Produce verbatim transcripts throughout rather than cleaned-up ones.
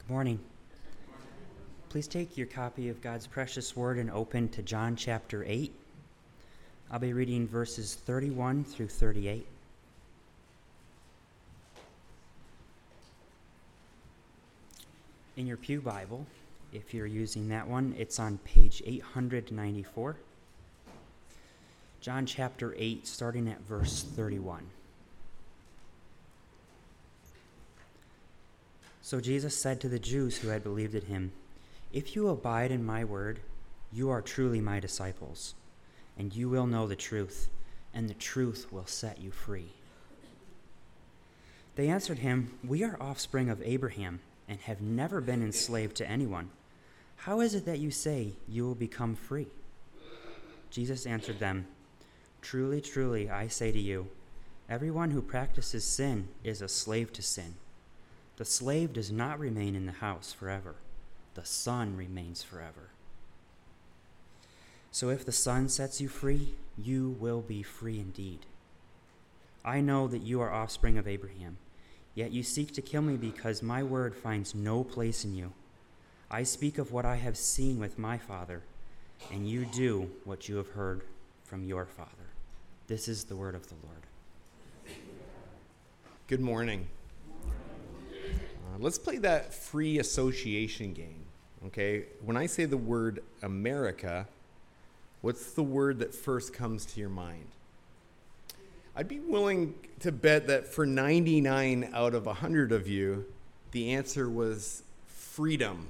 Good morning. Please take your copy of God's precious word and open to John chapter eight. I'll be reading verses thirty-one through thirty-eight. In your pew Bible, if you're using that one, it's on page eight hundred ninety-four. John chapter eight, starting at verse thirty-one. So Jesus said to the Jews who had believed in him, "If you abide in my word, you are truly my disciples, and you will know the truth, and the truth will set you free." They answered him, "We are offspring of Abraham, and have never been enslaved to anyone. How is it that you say you will become free?" Jesus answered them, "Truly, truly, I say to you, everyone who practices sin is a slave to sin. The slave does not remain in the house forever. The Son remains forever. So if the Son sets you free, you will be free indeed. I know that you are offspring of Abraham, yet you seek to kill me because my word finds no place in you. I speak of what I have seen with my Father, and you do what you have heard from your father." This is the word of the Lord. Good morning. Uh, let's play that free association game, okay? When I say the word America, what's the word that first comes to your mind? I'd be willing to bet that for ninety-nine out of one hundred of you, the answer was freedom.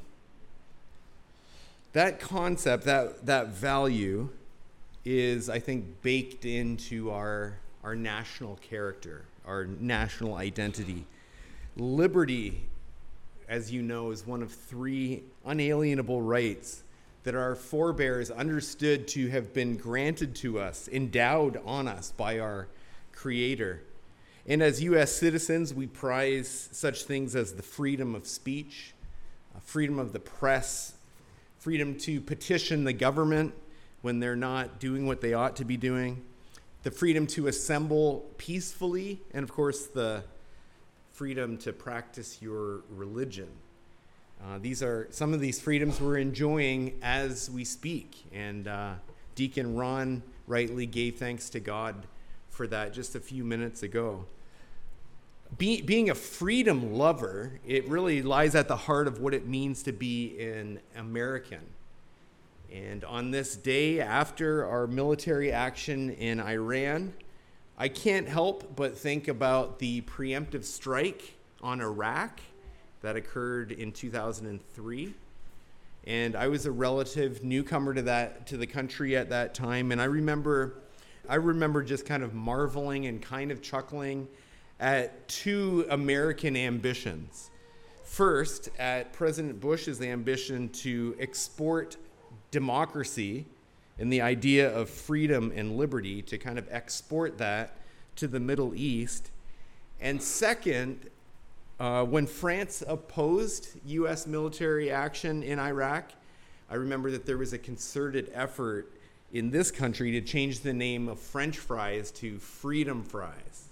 That concept, that, that value is, I think, baked into our, our national character, our national identity. Liberty, as you know, is one of three unalienable rights that our forebears understood to have been granted to us, endowed on us by our Creator. And as U S citizens, we prize such things as the freedom of speech, freedom of the press, freedom to petition the government when they're not doing what they ought to be doing, the freedom to assemble peacefully, and of course the freedom to practice your religion. Uh, these are some of these freedoms we're enjoying as we speak, and uh, Deacon Ron rightly gave thanks to God for that just a few minutes ago. Be, being a freedom lover, it really lies at the heart of what it means to be an American. And on this day after our military action in Iran, I can't help but think about the preemptive strike on Iraq that occurred in two thousand three. And I was a relative newcomer to that to the country at that time, and I remember I remember just kind of marveling and kind of chuckling at two American ambitions. First, at President Bush's ambition to export democracy and the idea of freedom and liberty, to kind of export that to the Middle East. And second, uh, when France opposed U S military action in Iraq, I remember that there was a concerted effort in this country to change the name of French fries to freedom fries.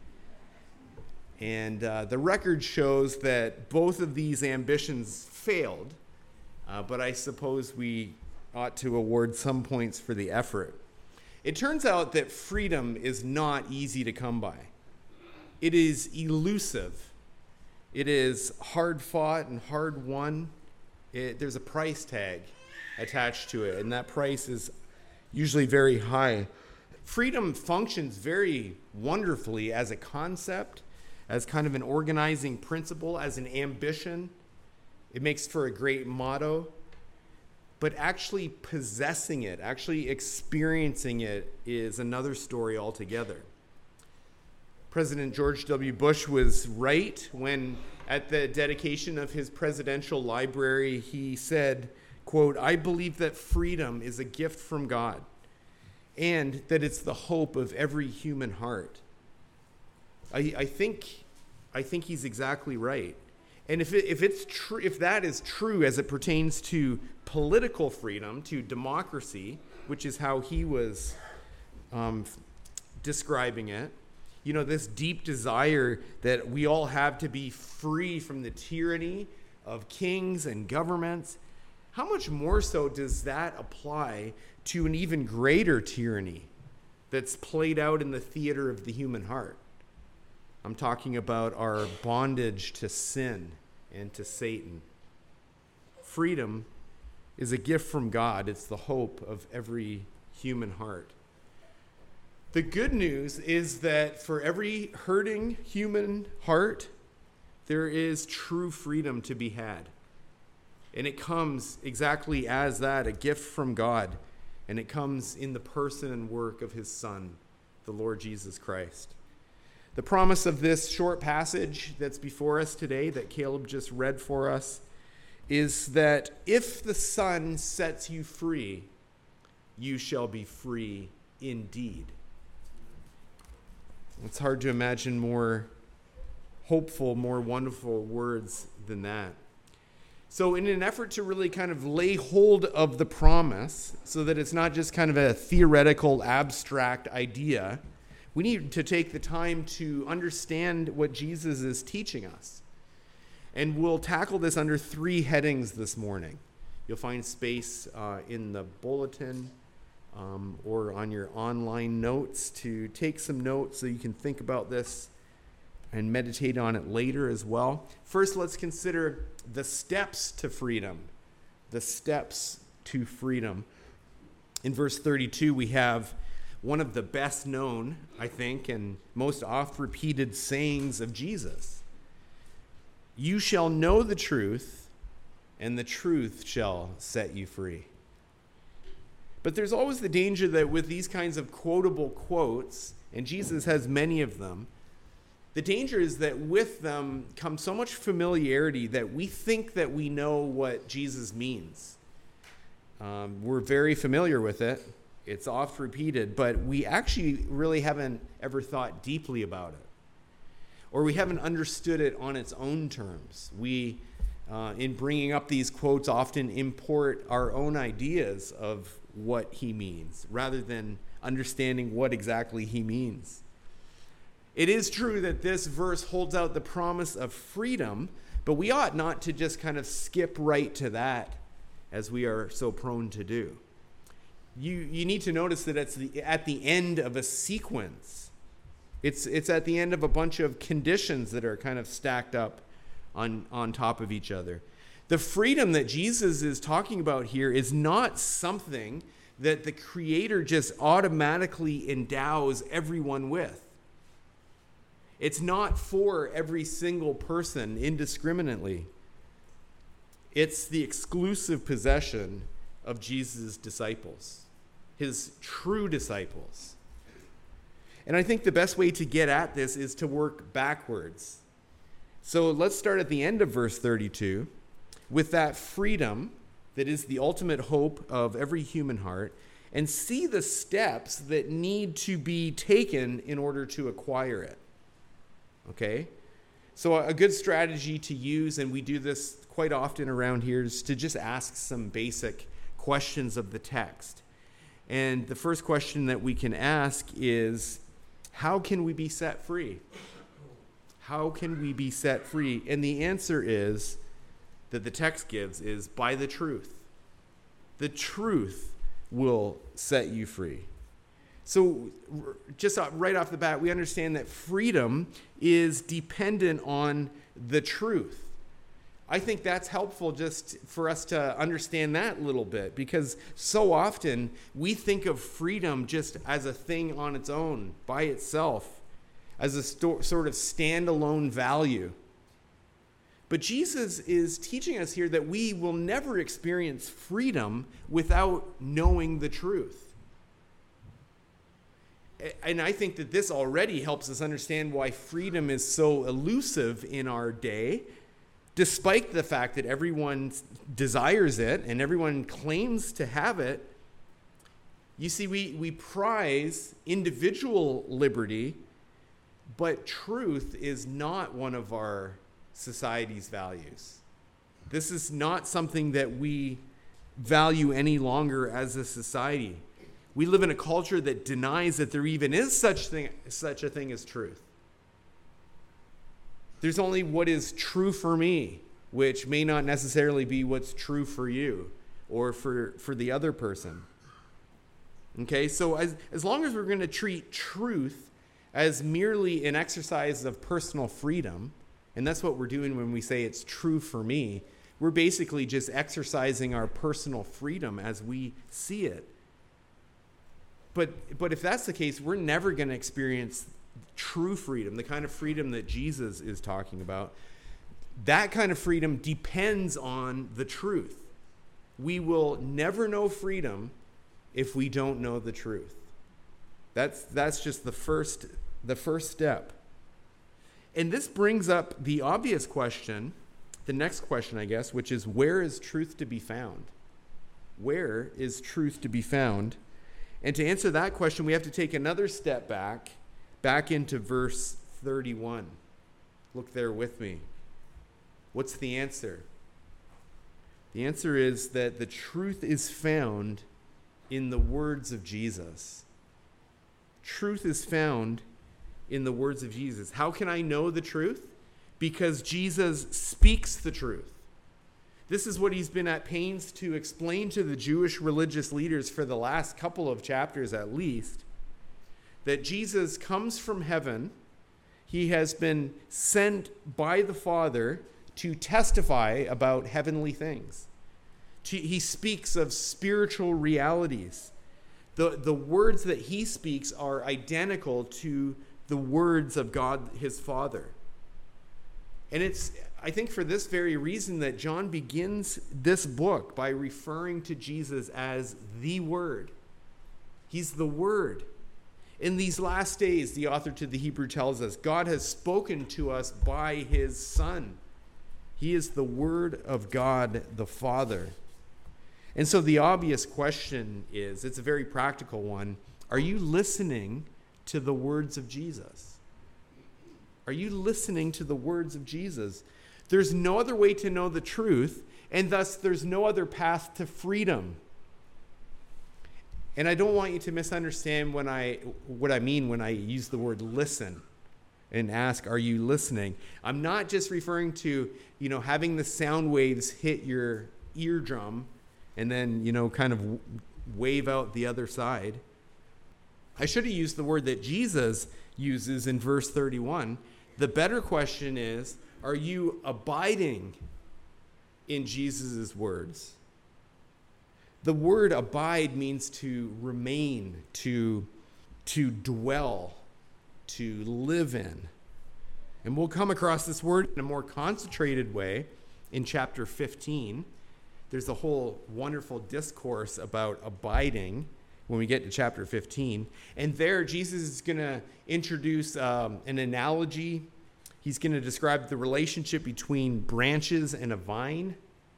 And uh, the record shows that both of these ambitions failed, uh, but I suppose we ought to award some points for the effort. It turns out that freedom is not easy to come by. It is elusive. It is hard fought and hard won. It, there's a price tag attached to it, and that price is usually very high. Freedom functions very wonderfully as a concept, as kind of an organizing principle, as an ambition. It makes for a great motto. But actually possessing it, actually experiencing it, is another story altogether. President George W. Bush was right when, at the dedication of his presidential library, he said, quote, "I believe that freedom is a gift from God, and that it's the hope of every human heart." I, I think, I think he's exactly right. And if it, if it's true, if that is true as it pertains to political freedom, to democracy, which is how he was um, describing it, you know, this deep desire that we all have to be free from the tyranny of kings and governments, how much more so does that apply to an even greater tyranny that's played out in the theater of the human heart? I'm talking about our bondage to sin and to Satan. Freedom is a gift from God. It's the hope of every human heart. The good news is that for every hurting human heart, there is true freedom to be had. And it comes exactly as that, a gift from God. And it comes in the person and work of his Son, the Lord Jesus Christ. The promise of this short passage that's before us today that Caleb just read for us is that if the Son sets you free, you shall be free indeed. It's hard to imagine more hopeful, more wonderful words than that. So in an effort to really kind of lay hold of the promise so that it's not just kind of a theoretical, abstract idea, we need to take the time to understand what Jesus is teaching us. And we'll tackle this under three headings this morning. You'll find space uh, in the bulletin um, or on your online notes to take some notes so you can think about this and meditate on it later as well. First, let's consider the steps to freedom. The steps to freedom. In verse thirty-two, we have one of the best known, I think, and most oft repeated sayings of Jesus. You shall know the truth, and the truth shall set you free. But there's always the danger that with these kinds of quotable quotes, and Jesus has many of them, the danger is that with them comes so much familiarity that we think that we know what Jesus means. Um, we're very familiar with it. It's oft repeated, but we actually really haven't ever thought deeply about it. Or we haven't understood it on its own terms. We, uh, in bringing up these quotes, often import our own ideas of what he means, rather than understanding what exactly he means. It is true that this verse holds out the promise of freedom, but we ought not to just kind of skip right to that as we are so prone to do. You you need to notice that it's the, at the end of a sequence. It's it's at the end of a bunch of conditions that are kind of stacked up on, on top of each other. The freedom that Jesus is talking about here is not something that the Creator just automatically endows everyone with. It's not for every single person indiscriminately. It's the exclusive possession of Jesus' disciples, his true disciples. And I think the best way to get at this is to work backwards. So let's start at the end of verse thirty-two with that freedom that is the ultimate hope of every human heart, and see the steps that need to be taken in order to acquire it. Okay? So a good strategy to use, and we do this quite often around here, is to just ask some basic questions of the text. And the first question that we can ask is, how can we be set free? How can we be set free? And the answer is, that the text gives, is by the truth. The truth will set you free. So just right off the bat, we understand that freedom is dependent on the truth. I think that's helpful just for us to understand that a little bit, because so often we think of freedom just as a thing on its own, by itself, as a sto- sort of standalone value. But Jesus is teaching us here that we will never experience freedom without knowing the truth. And I think that this already helps us understand why freedom is so elusive in our day, despite the fact that everyone desires it and everyone claims to have it. You see, we, we prize individual liberty, but truth is not one of our society's values. This is not something that we value any longer as a society. We live in a culture that denies that there even is such thing, such a thing as truth. There's only what is true for me. which may not necessarily be what's true for you or for, for the other person. Okay, so as, as long as we're going to treat truth as merely an exercise of personal freedom, and that's what we're doing when we say it's true for me, we're basically just exercising our personal freedom as we see it. But, but if that's the case, we're never going to experience true freedom, the kind of freedom that Jesus is talking about. That kind of freedom depends on the truth. We will never know freedom if we don't know the truth. That's that's just the first the first step. And this brings up the obvious question, the next question, I guess, which is, where is truth to be found? Where is truth to be found? And to answer that question, we have to take another step back, back into verse thirty-one. Look there with me. What's the answer? The answer is that the truth is found in the words of Jesus. Truth is found in the words of Jesus. How can I know the truth? Because Jesus speaks the truth. This is what he's been at pains to explain to the Jewish religious leaders for the last couple of chapters at least, that Jesus comes from heaven. He has been sent by the Father to testify about heavenly things. He speaks of spiritual realities. The, the words that he speaks are identical to the words of God, his Father. And it's, I think, for this very reason that John begins this book by referring to Jesus as the Word. He's the Word. In these last days, the author to the Hebrew tells us, God has spoken to us by his Son. He is the Word of God the Father. And so the obvious question is, it's a very practical one, are you listening to the words of Jesus? Are you listening to the words of Jesus? There's no other way to know the truth, and thus there's no other path to freedom. And I don't want you to misunderstand when I what I mean when I use the word listen and ask, are you listening? I'm not just referring to, you know, having the sound waves hit your eardrum and then, you know, kind of wave out the other side. I should have used the word that Jesus uses in verse thirty-one. The better question is, are you abiding in Jesus' words? The word abide means to remain, to, to dwell, to live in. And we'll come across this word in a more concentrated way in chapter fifteen. There's a whole wonderful discourse about abiding when we get to chapter fifteen. And there, Jesus is going to introduce um, an analogy. He's going to describe the relationship between branches and a vine.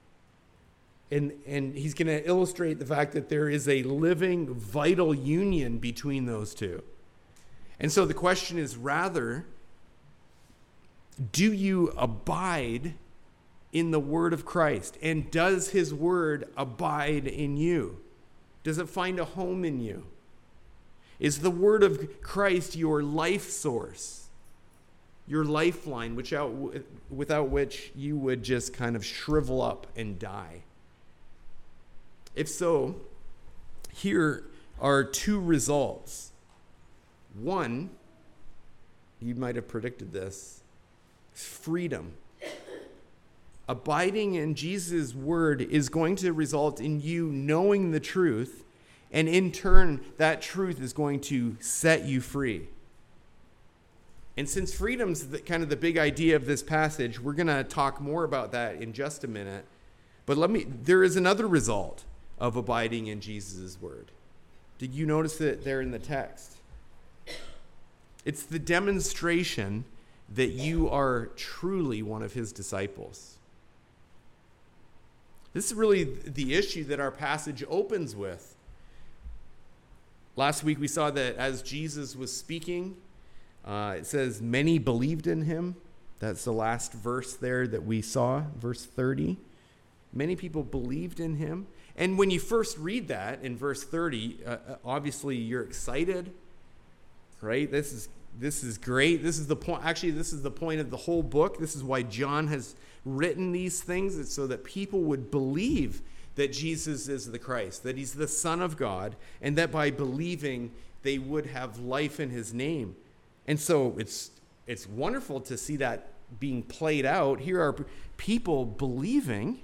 And, and he's going to illustrate the fact that there is a living, vital union between those two. And so the question is rather, do you abide in the word of Christ? And does his word abide in you? Does it find a home in you? Is the word of Christ your life source, your lifeline, which out, without which you would just kind of shrivel up and die? If so, here are two results. One, you might have predicted this, freedom. Abiding in Jesus' word is going to result in you knowing the truth, and in turn, that truth is going to set you free. And since freedom's the, kind of the big idea of this passage, we're going to talk more about that in just a minute. But let me, there is another result of abiding in Jesus' word. Did you notice it there in the text? It's the demonstration that you are truly one of his disciples. This is really the issue that our passage opens with. Last week we saw that as Jesus was speaking, uh, it says many believed in him. That's the last verse there that we saw, verse thirty. Many people believed in him. And when you first read that in verse thirty, uh, obviously you're excited, right? This is this is great. This is the point. Actually, this is the point of the whole book. This is why John has written these things. It's so that people would believe that Jesus is the Christ, that he's the Son of God, and that by believing they would have life in his name. And so it's it's wonderful to see that being played out. Here are people believing.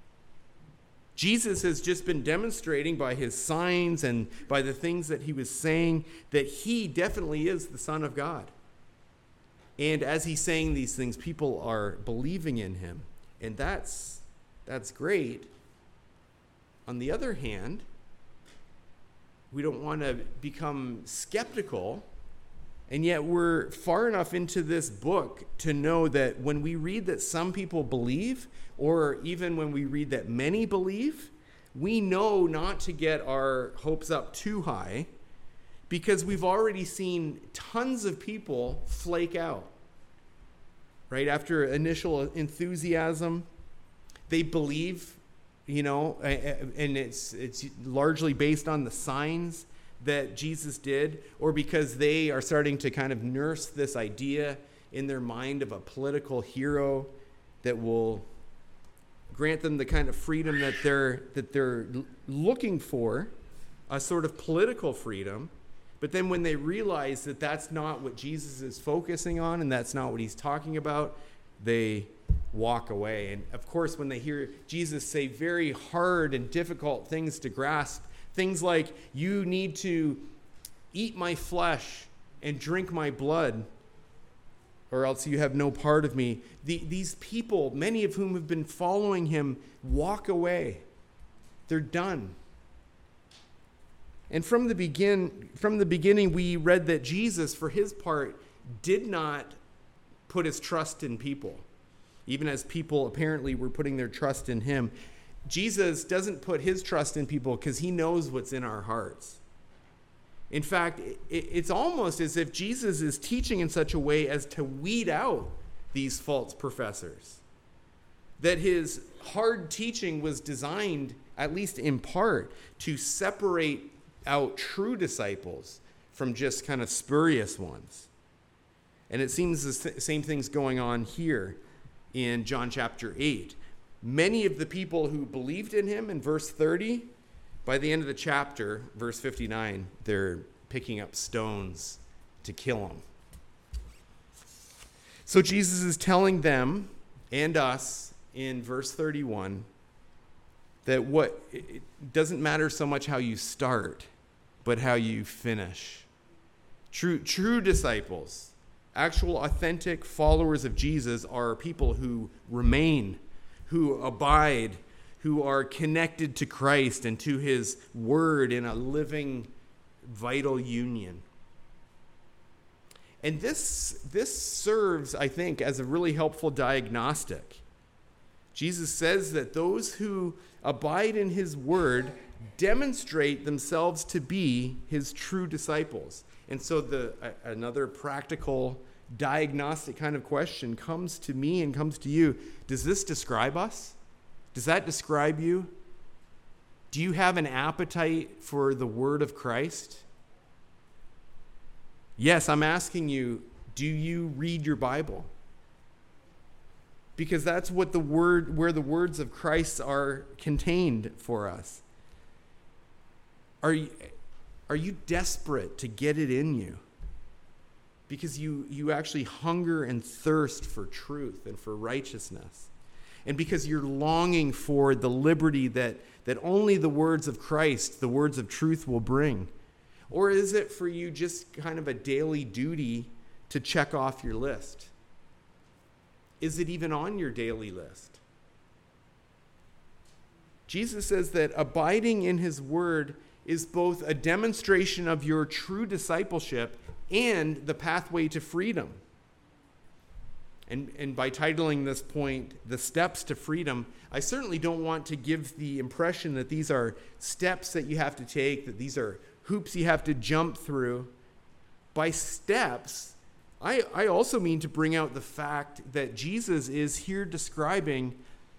Jesus has just been demonstrating by his signs and by the things that he was saying that he definitely is the Son of God. And as he's saying these things, people are believing in him. And that's that's great. On the other hand, we don't want to become skeptical. And yet we're far enough into this book to know that when we read that some people believe, or even when we read that many believe, we know not to get our hopes up too high, because we've already seen tons of people flake out. Right after initial enthusiasm, they believe, you know, and it's it's largely based on the signs that Jesus did, or because they are starting to kind of nurse this idea in their mind of a political hero that will grant them the kind of freedom that they're that they're looking for, a sort of political freedom. But then when they realize that that's not what Jesus is focusing on and that's not what he's talking about, they walk away. And of course, when they hear Jesus say very hard and difficult things to grasp, things like, you need to eat my flesh and drink my blood, or else you have no part of me. The, these people, many of whom have been following him, walk away. They're done. And from the begin, from the beginning, we read that Jesus, for his part, did not put his trust in people, even as people apparently were putting their trust in him. Jesus doesn't put his trust in people because he knows what's in our hearts. In fact, it's almost as if Jesus is teaching in such a way as to weed out these false professors. That his hard teaching was designed, at least in part, to separate out true disciples from just kind of spurious ones. And it seems the same thing's going on here in John chapter eight. Many of the people who believed in him in verse thirty, by the end of the chapter, verse fifty-nine, they're picking up stones to kill him. So Jesus is telling them and us in verse thirty-one that what it doesn't matter so much how you start, but how you finish. True, true disciples, actual authentic followers of Jesus, are people who remain, who abide, who are connected to Christ and to his word in a living, vital union. And this, this serves, I think, as a really helpful diagnostic. Jesus says that those who abide in his word demonstrate themselves to be his true disciples. And so the uh, another practical diagnostic kind of question comes to me and comes to you. Does this describe us? Does that describe you? Do you have an appetite for the word of Christ? Yes, I'm asking you, do you read your Bible? Because that's what the word, where the words of Christ are contained for us. Are you, are you desperate to get it in you? Because you, you actually hunger and thirst for truth and for righteousness. And because you're longing for the liberty that, that only the words of Christ, the words of truth, will bring. Or is it for you just kind of a daily duty to check off your list? Is it even on your daily list? Jesus says that abiding in his word is both a demonstration of your true discipleship and the pathway to freedom. And, and by titling this point, The Steps to Freedom, I certainly don't want to give the impression that these are steps that you have to take, that these are hoops you have to jump through. By steps, I, I also mean to bring out the fact that Jesus is here describing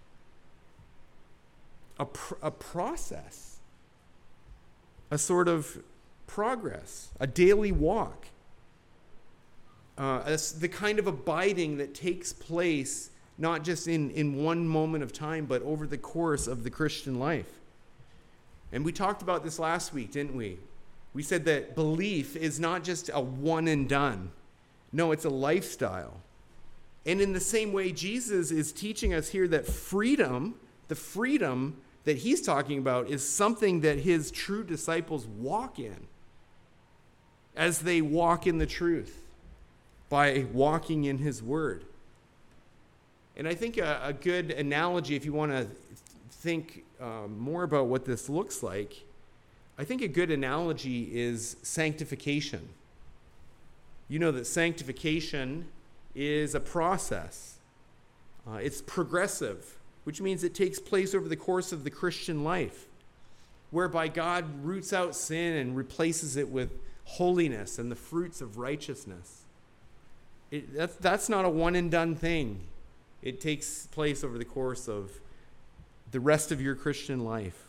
a, pr- a process, a sort of progress, a daily walk. uh, as the kind of abiding that takes place not just in, in one moment of time, but over the course of the Christian life. And we talked about this last week, didn't we? We said that belief is not just a one and done. No, it's a lifestyle. And in the same way, Jesus is teaching us here that freedom, the freedom that he's talking about, is something that his true disciples walk in as they walk in the truth by walking in his word. And I think a, a good analogy, if you want to think um, more about what this looks like, I think a good analogy is sanctification. You know that sanctification is a process. Uh, it's progressive, which means it takes place over the course of the Christian life, whereby God roots out sin and replaces it with holiness and the fruits of righteousness. It, that's, that's not a one and done thing. It takes place over the course of the rest of your Christian life.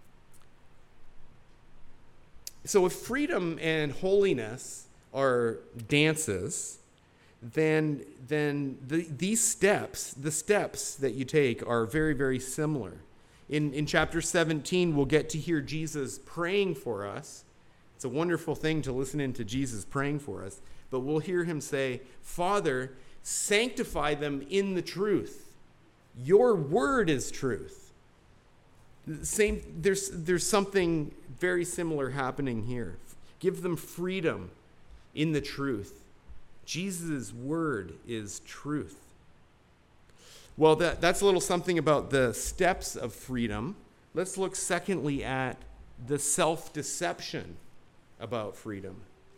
So if freedom and holiness are dances, then, then the, these steps, the steps that you take are very, very similar. In, in chapter seventeen, we'll get to hear Jesus praying for us. It's a wonderful thing to listen into Jesus praying for us. But we'll hear him say, Father, sanctify them in the truth. Your word is truth. Same, there's, there's something very similar happening here. Give them freedom in the truth. Jesus' word is truth. Well, that, that's a little something about the steps of freedom. Let's look secondly at the self-deception about freedom.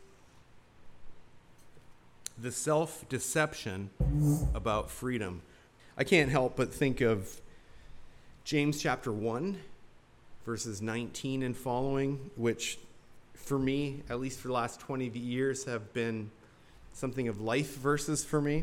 The self-deception about freedom. I can't help but think of James chapter one, verses nineteen and following, which for me, at least for the last twenty years, have been something of life verses for me.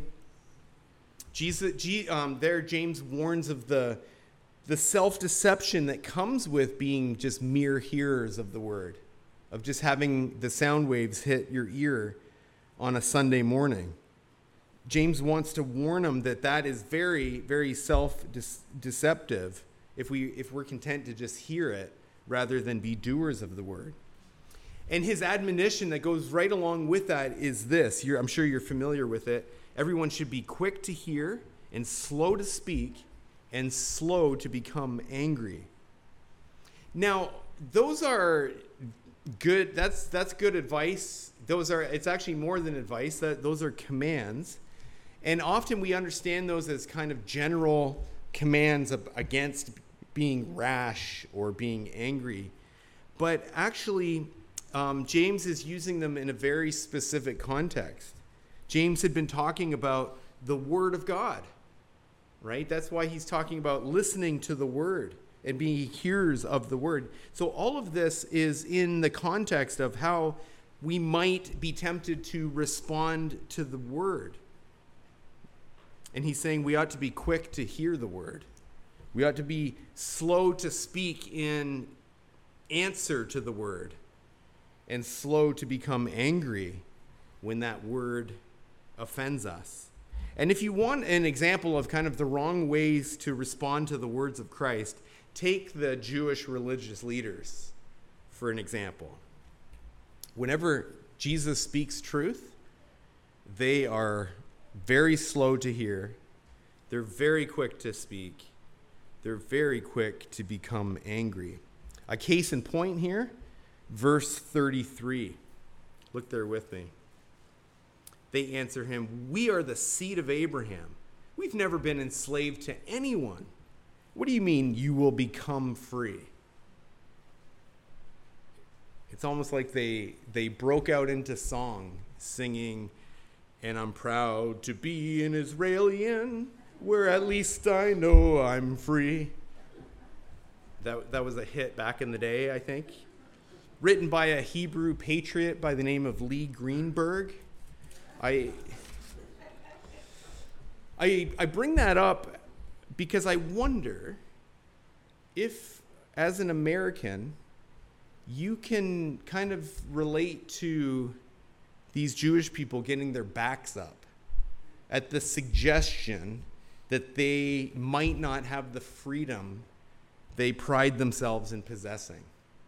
Jesus, um, there, James warns of the, the self-deception that comes with being just mere hearers of the word, of just having the sound waves hit your ear on a Sunday morning. James wants to warn them that that is very, very self-deceptive if, we, if we're content to just hear it rather than be doers of the word. And his admonition that goes right along with that is this. You're, I'm sure you're familiar with it. Everyone should be quick to hear and slow to speak and slow to become angry. Now, those are good. That's that's good advice. Those are. It's actually more than advice. That those are commands, and often we understand those as kind of general commands against being rash or being angry, but actually, um, James is using them in a very specific context. James had been talking about the Word of God, right? That's why he's talking about listening to the Word and being hearers of the Word. So all of this is in the context of how we might be tempted to respond to the Word. And he's saying we ought to be quick to hear the Word. We ought to be slow to speak in answer to the Word and slow to become angry when that Word offends us. And if you want an example of kind of the wrong ways to respond to the words of Christ, take the Jewish religious leaders for an example. Whenever Jesus speaks truth, they are very slow to hear. They're very quick to speak. They're very quick to become angry. A case in point here, verse thirty-three. Look there with me. They answer him, "We are the seed of Abraham. We've never been enslaved to anyone. What do you mean you will become free?" It's almost like they they broke out into song, singing, "And I'm proud to be an Israelian, where at least I know I'm free." That, that was a hit back in the day, I think. Written by a Hebrew patriot by the name of Lee Greenberg. I, I, I bring that up because I wonder if, as an American, you can kind of relate to these Jewish people getting their backs up at the suggestion that they might not have the freedom they pride themselves in possessing.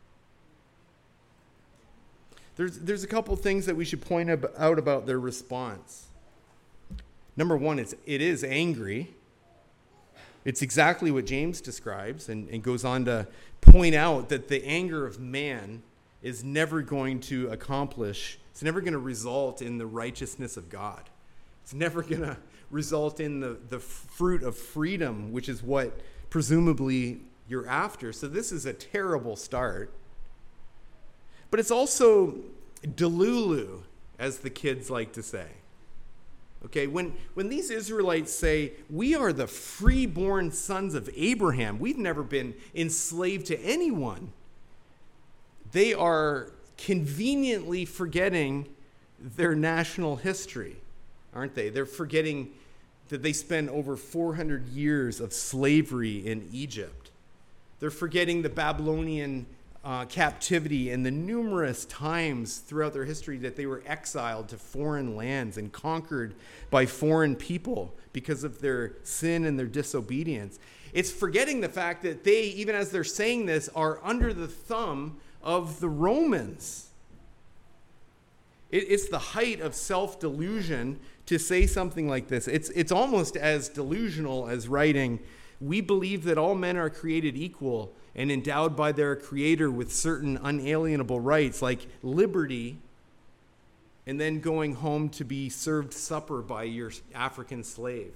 There's, there's a couple things that we should point out about their response. Number one, it's, it is angry. It's exactly what James describes and, and goes on to point out that the anger of man is never going to accomplish, it's never going to result in the righteousness of God. It's never going to result in the, the fruit of freedom, which is what presumably you're after. So this is a terrible start. But it's also delulu, as the kids like to say. Okay, when, when these Israelites say, we are the freeborn sons of Abraham, we've never been enslaved to anyone, they are conveniently forgetting their national history, aren't they? They're forgetting that they spent over four hundred years of slavery in Egypt. They're forgetting the Babylonian Uh, captivity and the numerous times throughout their history that they were exiled to foreign lands and conquered by foreign people because of their sin and their disobedience. It's forgetting the fact that they, even as they're saying this, are under the thumb of the Romans. It, it's the height of self-delusion to say something like this. It's, it's almost as delusional as writing, we believe that all men are created equal and endowed by their creator with certain unalienable rights like liberty, and then going home to be served supper by your African slave.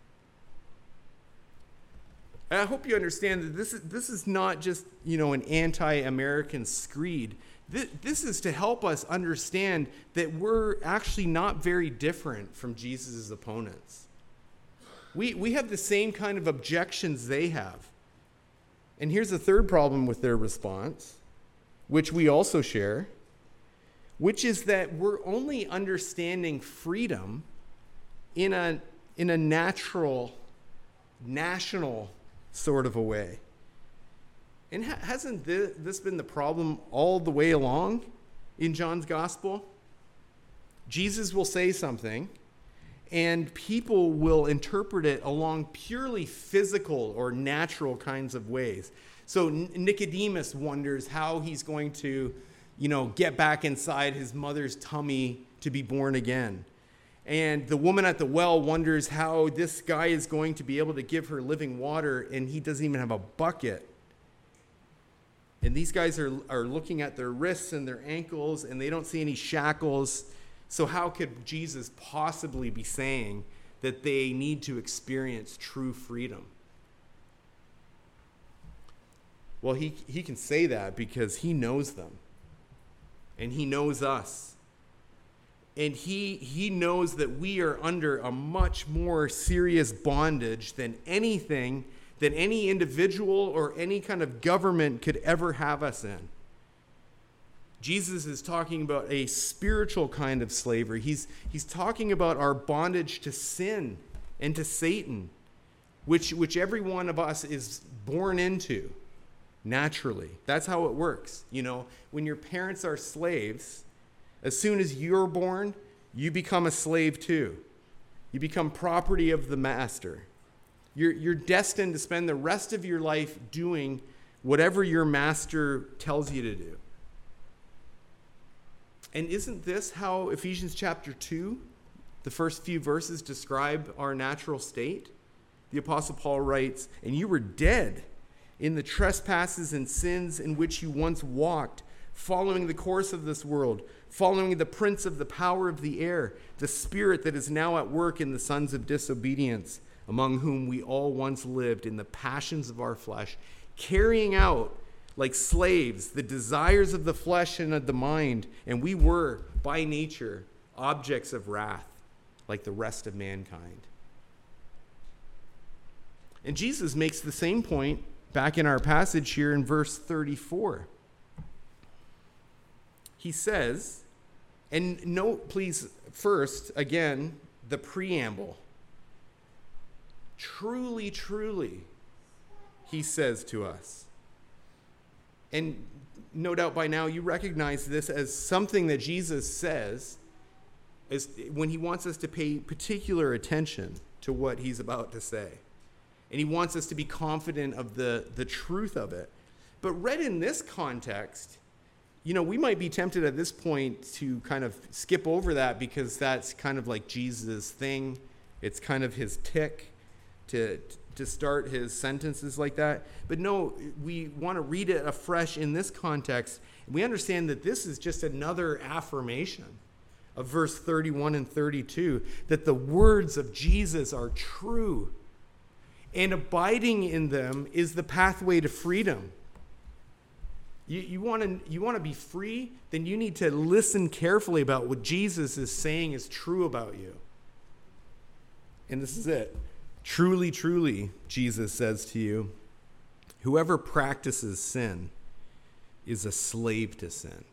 And I hope you understand that this is, this is not just, you know, an anti-American screed. This, this is to help us understand that we're actually not very different from Jesus' opponents. We, we have the same kind of objections they have. And here's the third problem with their response, which we also share, which is that we're only understanding freedom in a, in a natural, national sort of a way. And ha- hasn't this, this been the problem all the way along in John's gospel? Jesus will say something, and people will interpret it along purely physical or natural kinds of ways. So Nicodemus wonders how he's going to, you know, get back inside his mother's tummy to be born again. And the woman at the well wonders how this guy is going to be able to give her living water, and he doesn't even have a bucket. And these guys are, are looking at their wrists and their ankles, and they don't see any shackles. So how could Jesus possibly be saying that they need to experience true freedom? Well, he, he can say that because he knows them. And he knows us. And he, he knows that we are under a much more serious bondage than anything, than any individual or any kind of government could ever have us in. Jesus is talking about a spiritual kind of slavery. He's, he's talking about our bondage to sin and to Satan, which, which every one of us is born into naturally. That's how it works. You know, when your parents are slaves, as soon as you're born, you become a slave too. You become property of the master. You're, you're destined to spend the rest of your life doing whatever your master tells you to do. And isn't this how Ephesians chapter two, the first few verses, describe our natural state? The Apostle Paul writes, and you were dead in the trespasses and sins in which you once walked, following the course of this world, following the prince of the power of the air, the spirit that is now at work in the sons of disobedience, among whom we all once lived in the passions of our flesh, carrying out like slaves the desires of the flesh and of the mind, and we were by nature objects of wrath like the rest of mankind. And Jesus makes the same point back in our passage here in verse thirty-four. He says, and note please first, again, the preamble. Truly, truly, he says to us. And no doubt by now you recognize this as something that Jesus says is when he wants us to pay particular attention to what he's about to say. And he wants us to be confident of the, the truth of it. But read in this context, you know, we might be tempted at this point to kind of skip over that because that's kind of like Jesus' thing. It's kind of his tick to to start his sentences like that. But no, we want to read it afresh in this context. We understand that this is just another affirmation of verse thirty-one and thirty-two, that the words of Jesus are true, and abiding in them is the pathway to freedom. You, you want to you want to be free? Then you need to listen carefully about what Jesus is saying is true about you. And this is it. Truly, truly, Jesus says to you, whoever practices sin is a slave to sin.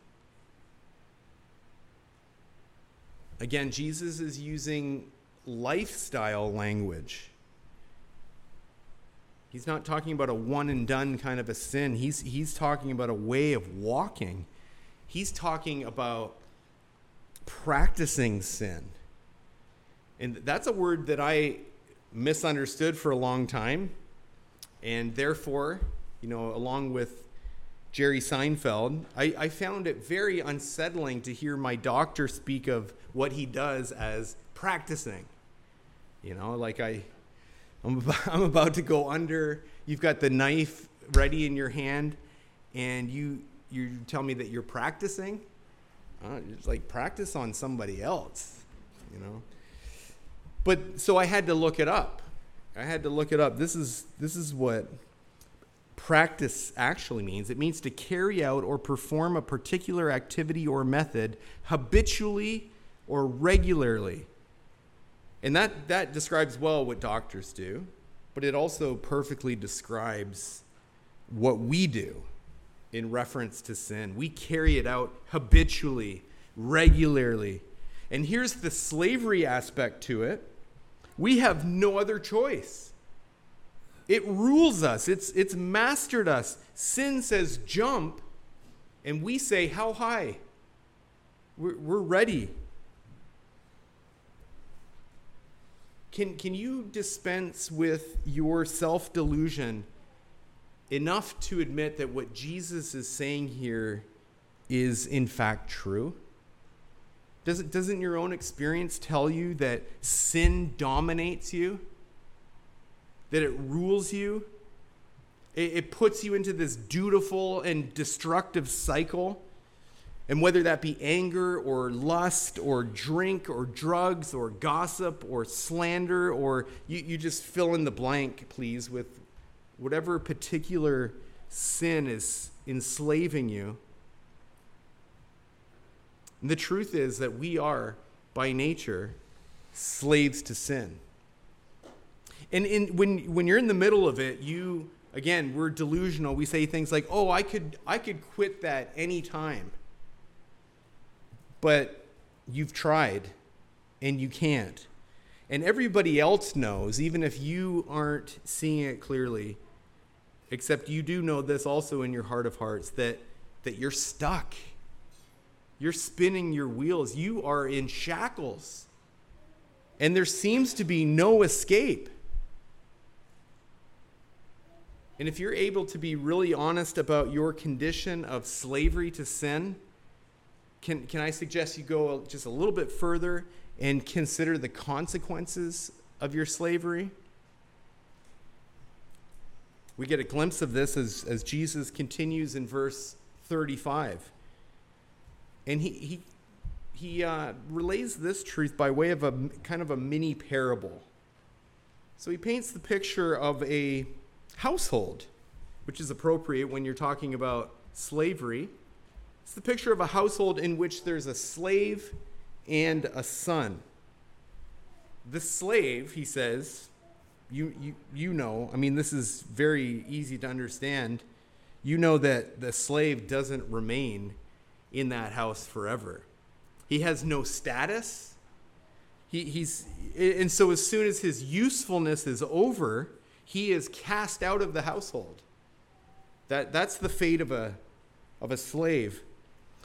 Again, Jesus is using lifestyle language. He's not talking about a one and done kind of a sin. He's, he's talking about a way of walking. He's talking about practicing sin. And that's a word that I misunderstood for a long time. And therefore, you know, along with Jerry Seinfeld, I, I found it very unsettling to hear my doctor speak of what he does as practicing. You know, like I, I'm about, I'm about to go under. You've got the knife ready in your hand, and you you tell me that you're practicing. Uh, it's like practice on somebody else, you know. But so I had to look it up. I had to look it up. This is this is what practice actually means. It means to carry out or perform a particular activity or method habitually or regularly. And that, that describes well what doctors do, but it also perfectly describes what we do in reference to sin. We carry it out habitually, regularly. And here's the slavery aspect to it. We have no other choice. It rules us. It's, it's mastered us. Sin says jump, and we say how high? We're, we're ready. Can, can you dispense with your self-delusion enough to admit that what Jesus is saying here is in fact true? Doesn't, doesn't your own experience tell you that sin dominates you? That it rules you? It, it puts you into this dutiful and destructive cycle? And whether that be anger or lust or drink or drugs or gossip or slander, or you, you just fill in the blank, please, with whatever particular sin is enslaving you. And the truth is that we are, by nature, slaves to sin. And in, when, when you're in the middle of it, you, again, we're delusional. We say things like, oh, I could, I could quit that any time. But you've tried, and you can't. And everybody else knows, even if you aren't seeing it clearly, except you do know this also in your heart of hearts, that, that you're stuck. You're spinning your wheels. You are in shackles. And there seems to be no escape. And if you're able to be really honest about your condition of slavery to sin, can, can I suggest you go just a little bit further and consider the consequences of your slavery? We get a glimpse of this as, as Jesus continues in verse thirty-five. And he he he uh, relays this truth by way of a kind of a mini parable. So he paints the picture of a household, which is appropriate when you're talking about slavery. It's the picture of a household in which there's a slave and a son. The slave, he says, you you you know, I mean, this is very easy to understand. You know that the slave doesn't remain in that house forever. He has no status. He, he's and so as soon as his usefulness is over, he is cast out of the household. That that's the fate of a of a slave.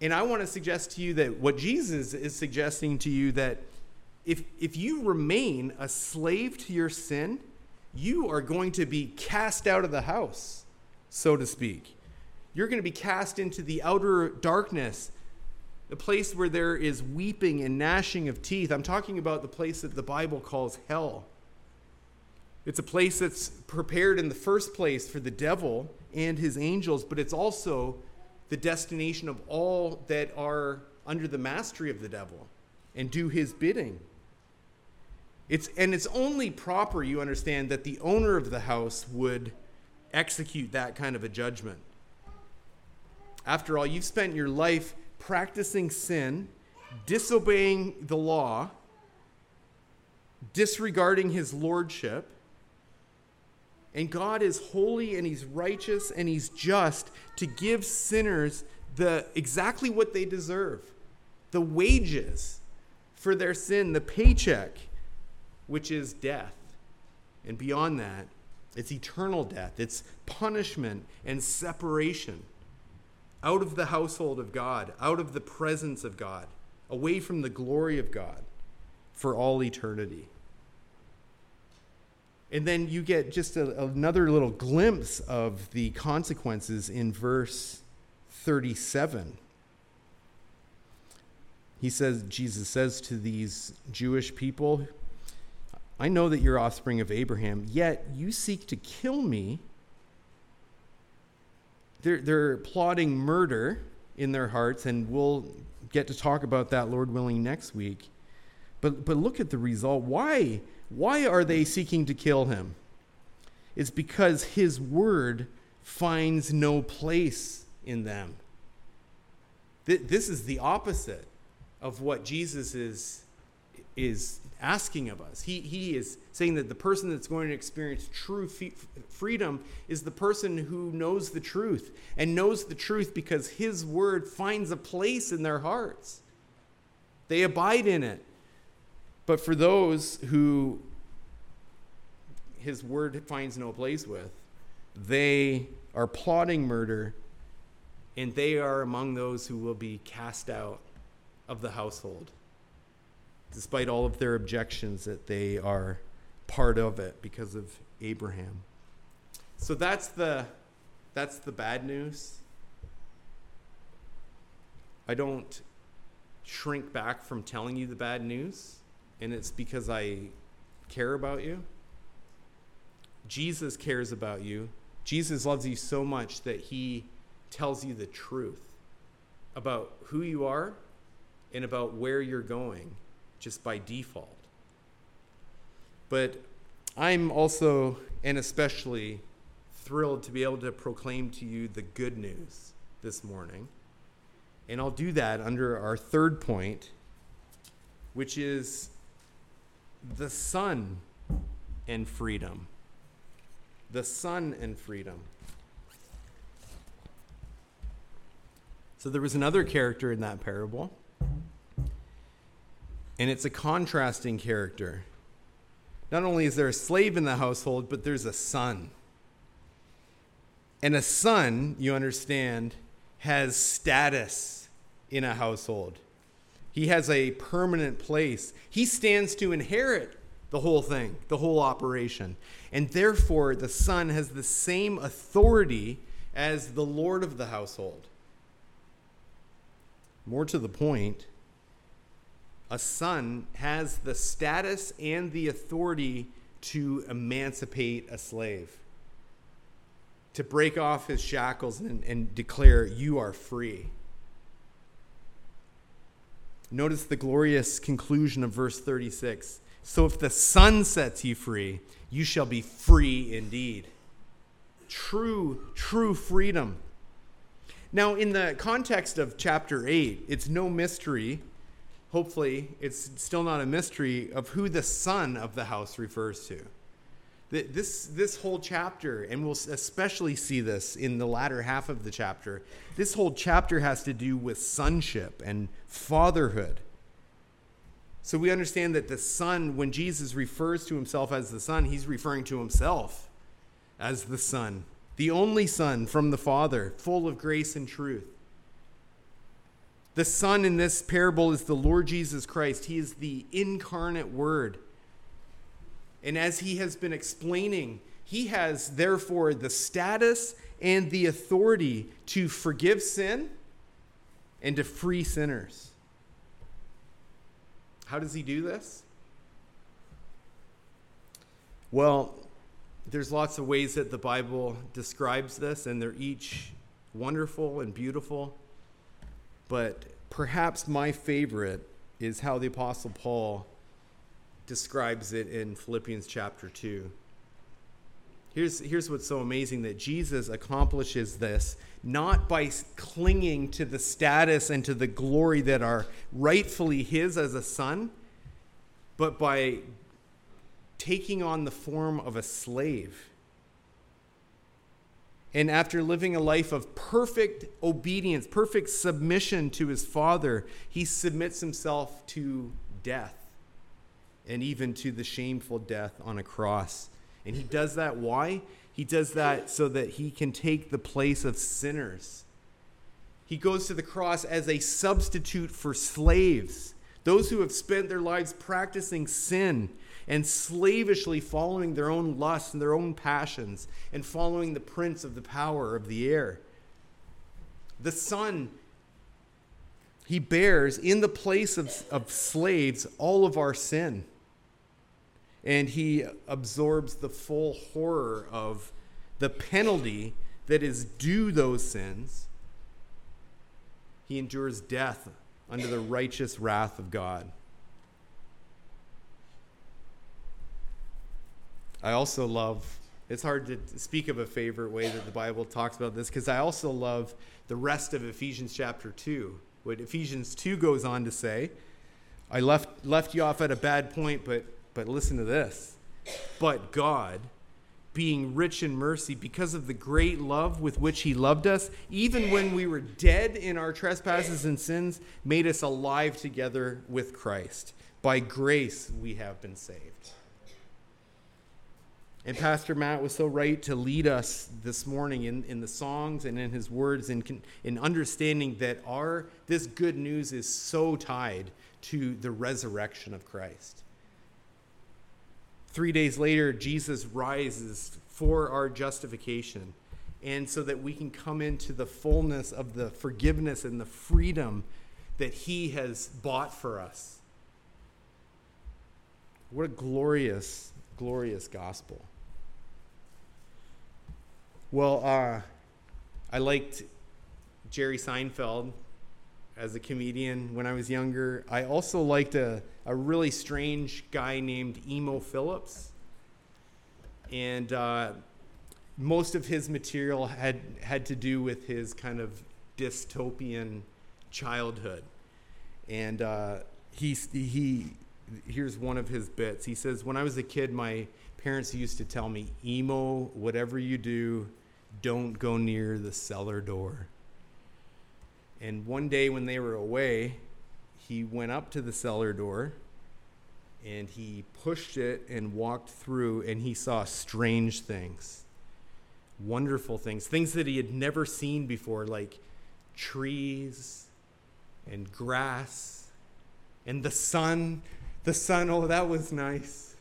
And I want to suggest to you that what Jesus is suggesting to you, that if if you remain a slave to your sin, you are going to be cast out of the house, so to speak. You're going to be cast into the outer darkness, the place where there is weeping and gnashing of teeth. I'm talking about the place that the Bible calls hell. It's a place that's prepared in the first place for the devil and his angels, but it's also the destination of all that are under the mastery of the devil and do his bidding. It's and it's only proper, you understand, that the owner of the house would execute that kind of a judgment. After all, you've spent your life practicing sin, disobeying the law, disregarding his lordship. And God is holy and he's righteous and he's just to give sinners the exactly what they deserve. The wages for their sin, the paycheck, which is death. And beyond that, it's eternal death. It's punishment and separation out of the household of God, out of the presence of God, away from the glory of God for all eternity. And then you get just a, another little glimpse of the consequences in verse thirty-seven. He says, Jesus says to these Jewish people, I know that you're offspring of Abraham, yet you seek to kill me. They're, they're plotting murder in their hearts, and we'll get to talk about that, Lord willing, next week. But but look at the result. Why? Why are they seeking to kill him? It's because his word finds no place in them. Th- this is the opposite of what Jesus is, is asking of us. He, he is saying that the person that's going to experience true fe- freedom is the person who knows the truth, and knows the truth because his word finds a place in their hearts. They abide in it. But for those who his word finds no place with, they are plotting murder, and they are among those who will be cast out of the household, despite all of their objections that they are part of it because of Abraham. So that's the that's the bad news. I don't shrink back from telling you the bad news, and it's because I care about you. Jesus cares about you. Jesus loves you so much that he tells you the truth about who you are and about where you're going just by default. But I'm also and especially thrilled to be able to proclaim to you the good news this morning. And I'll do that under our third point, which is the Son and freedom. The Son and freedom. So there was another character in that parable, and it's a contrasting character. Not only is there a slave in the household, but there's a son. And a son, you understand, has status in a household. He has a permanent place. He stands to inherit the whole thing, the whole operation. And therefore, the son has the same authority as the Lord of the household. More to the point, a son has the status and the authority to emancipate a slave, to break off his shackles and, and declare, you are free. Notice the glorious conclusion of verse thirty-six. So if the Son sets you free, you shall be free indeed. True, true freedom. Now, in the context of chapter eight, it's no mystery. Hopefully, it's still not a mystery of who the son of the house refers to. This, this whole chapter, and we'll especially see this in the latter half of the chapter, this whole chapter has to do with sonship and fatherhood. So we understand that the son, when Jesus refers to himself as the son, he's referring to himself as the son, the only son from the Father, full of grace and truth. The Son in this parable is the Lord Jesus Christ. He is the incarnate Word. And as he has been explaining, he has therefore the status and the authority to forgive sin and to free sinners. How does he do this? Well, there's lots of ways that the Bible describes this, and they're each wonderful and beautiful. But perhaps my favorite is how the Apostle Paul describes it in Philippians chapter two. Here's, here's what's so amazing, that Jesus accomplishes this not by clinging to the status and to the glory that are rightfully his as a son, but by taking on the form of a slave. And after living a life of perfect obedience, perfect submission to his Father, he submits himself to death, and even to the shameful death on a cross. And he does that, why? He does that so that he can take the place of sinners. He goes to the cross as a substitute for slaves, those who have spent their lives practicing sin and slavishly following their own lusts and their own passions and following the prince of the power of the air. The Son, he bears in the place of, of slaves all of our sin. And he absorbs the full horror of the penalty that is due those sins. He endures death under the righteous wrath of God. I also love, it's hard to speak of a favorite way that the Bible talks about this, because I also love the rest of Ephesians chapter two. What Ephesians two goes on to say, I left left you off at a bad point, but but listen to this. But God, being rich in mercy, because of the great love with which he loved us, even when we were dead in our trespasses and sins, made us alive together with Christ. By grace we have been saved. And Pastor Matt was so right to lead us this morning in, in the songs and in his words in, in understanding that our this good news is so tied to the resurrection of Christ. Three days later, Jesus rises for our justification, and so that we can come into the fullness of the forgiveness and the freedom that he has bought for us. What a glorious, glorious gospel. Well, uh, I liked Jerry Seinfeld as a comedian when I was younger. I also liked a, a really strange guy named Emo Phillips. And uh, most of his material had, had to do with his kind of dystopian childhood. And uh, he, he, here's one of his bits. He says, when I was a kid, my parents used to tell me, Emo, whatever you do, don't go near the cellar door. And one day when they were away, he went up to the cellar door and he pushed it and walked through, and he saw strange things, wonderful things, things that he had never seen before, like trees and grass and the sun. The sun, oh, that was nice.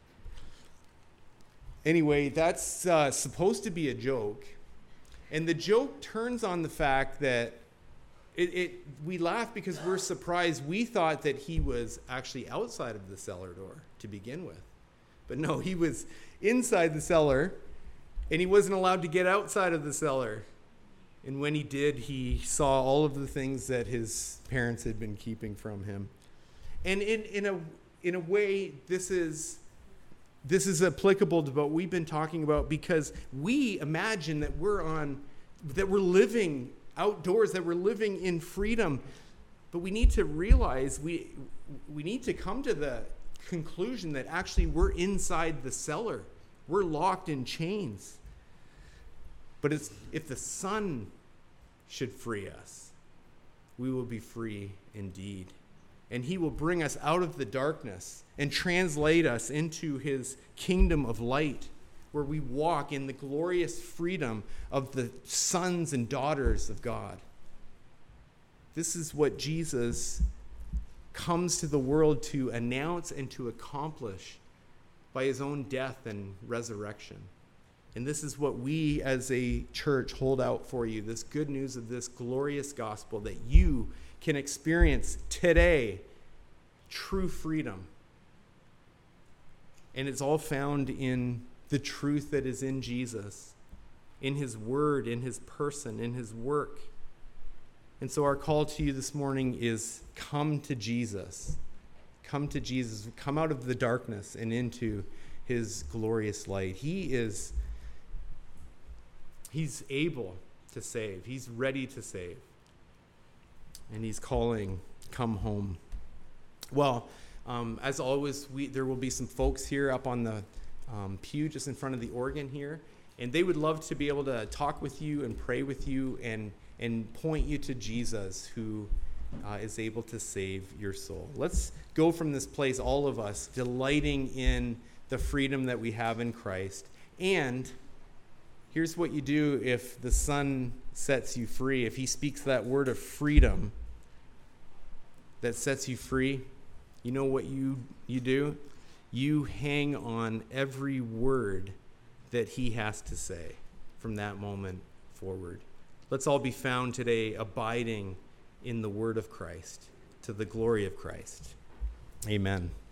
Anyway, that's uh, supposed to be a joke. And the joke turns on the fact that It, it, we laugh because we're surprised. We thought that he was actually outside of the cellar door to begin with. But no, he was inside the cellar, and he wasn't allowed to get outside of the cellar. And when he did, he saw all of the things that his parents had been keeping from him. And in, in a in a way, this is this is applicable to what we've been talking about, because we imagine that we're on that we're living outdoors, that we're living in freedom. But we need to realize, we we need to come to the conclusion that actually we're inside the cellar. We're locked in chains. But it's, if the Son should free us, we will be free indeed. And he will bring us out of the darkness and translate us into his kingdom of light, where we walk in the glorious freedom of the sons and daughters of God. This is what Jesus comes to the world to announce and to accomplish by his own death and resurrection. And this is what we as a church hold out for you, this good news of this glorious gospel that you can experience today, true freedom. And it's all found in the truth that is in Jesus, in his word, in his person, in his work. And so our call to you this morning is come to Jesus. Come to Jesus. Come out of the darkness and into his glorious light. He is, he's able to save. He's ready to save. And he's calling, come home. Well, um, as always, we, there will be some folks here up on the um, pew just in front of the organ here. And they would love to be able to talk with you and pray with you and and point you to Jesus, who uh, is able to save your soul. Let's go from this place, all of us, delighting in the freedom that we have in Christ. And here's what you do if the Son sets you free. If he speaks that word of freedom that sets you free, you know what you, you do? You hang on every word that he has to say from that moment forward. Let's all be found today abiding in the word of Christ to the glory of Christ. Amen.